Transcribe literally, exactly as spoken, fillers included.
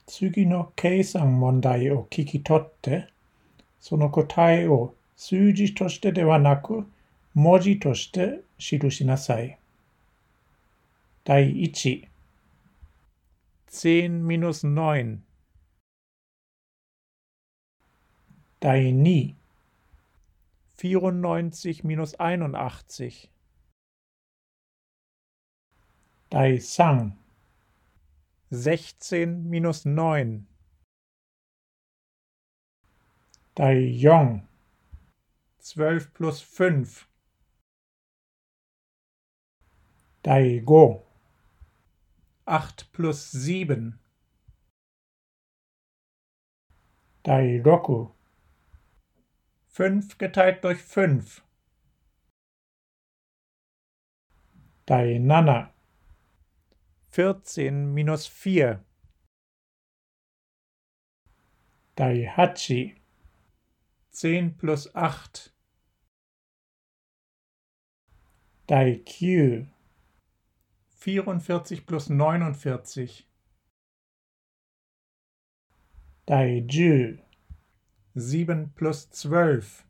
次の計算問題を聞き取って、その答えを数字としてではなく、文字として記しなさい。だいいち zehn minus neun だいに vierundneunzig minus einundachtzig だいさん sechzehn minus neun だいよん zwölf plus fünf だいご acht plus sieben だいろく fünf geteilt durch fünf だいなな vierzehn minus vier だいはち zehn plus acht だいきゅう vierundvierzig plus neunundvierzig だいじゅう sieben plus zwölf